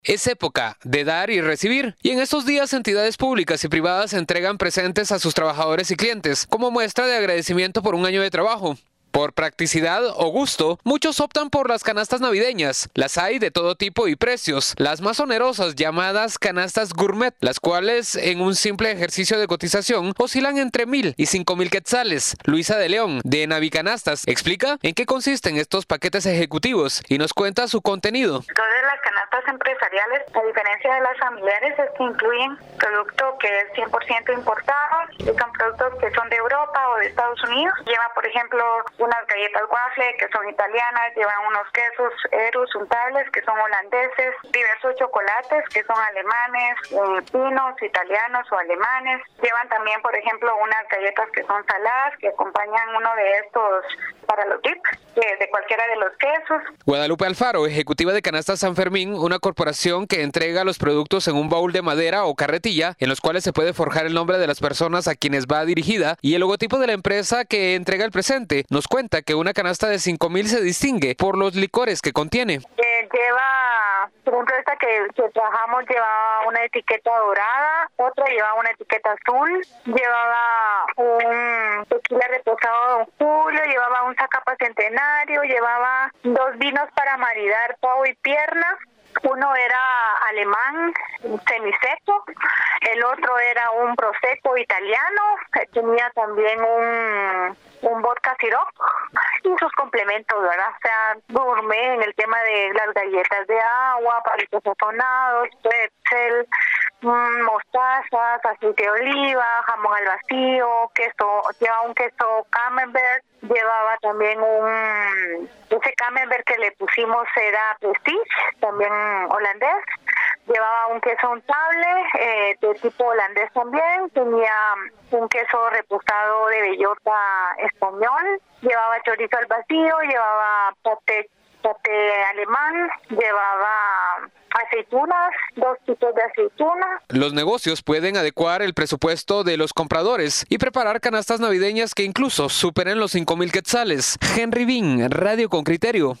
Es época de dar y recibir, y en estos días entidades públicas y privadas entregan presentes a sus trabajadores y clientes como muestra de agradecimiento por un año de trabajo. Por practicidad o gusto, muchos optan por las canastas navideñas. Las hay de todo tipo y precios. Las más onerosas, llamadas canastas gourmet, las cuales en un simple ejercicio de cotización oscilan entre 1,000 y 5,000 quetzales. Luisa de León, de Navicanastas, explica en qué consisten estos paquetes ejecutivos y nos cuenta su contenido. Entonces, las canastas empresariales, a diferencia de las familiares, es que incluyen producto que es 100% importado, y son productos que son de Europa o de Estados Unidos. Lleva, por ejemplo, unas galletas waffle que son italianas, llevan unos quesos Erus untables que son holandeses, diversos chocolates que son alemanes, finos, italianos o alemanes. Llevan también, por ejemplo, unas galletas que son saladas que acompañan uno de estos para los dips, de cualquiera de los quesos. Guadalupe Alfaro, ejecutiva de Canastas San Fermín, una corporación que entrega los productos en un baúl de madera o carretilla, en los cuales se puede forjar el nombre de las personas a quienes va dirigida y el logotipo de la empresa que entrega el presente. Nos cuenta que una canasta de 5,000 se distingue por los licores que contiene. Lleva, por ejemplo, esta que trabajamos llevaba una etiqueta dorada, otra llevaba una etiqueta azul, llevaba un tequila reposado Don Julio, llevaba un Zacapa Centenario, llevaba 2 vinos para maridar pavo y pierna. Uno era alemán, semiseco, el otro era un prosecco italiano, tenía también un vodka sirop y sus complementos, ¿verdad? O sea, gourmet en el tema de las galletas de agua, palitos sazonados, pretzel, mostazas, aceite de oliva, jamón al vacío, queso, llevaba un queso camembert, llevaba también ese camembert que le pusimos era Prestige, también holandés, llevaba un queso untable de tipo holandés también, tenía un queso reposado de bellota español, llevaba chorizo al vacío, llevaba paté alemán, llevaba aceitunas, 2 tipos de aceitunas. Los negocios pueden adecuar el presupuesto de los compradores y preparar canastas navideñas que incluso superen los 5,000 quetzales. Henry Bean, Radio con Criterio.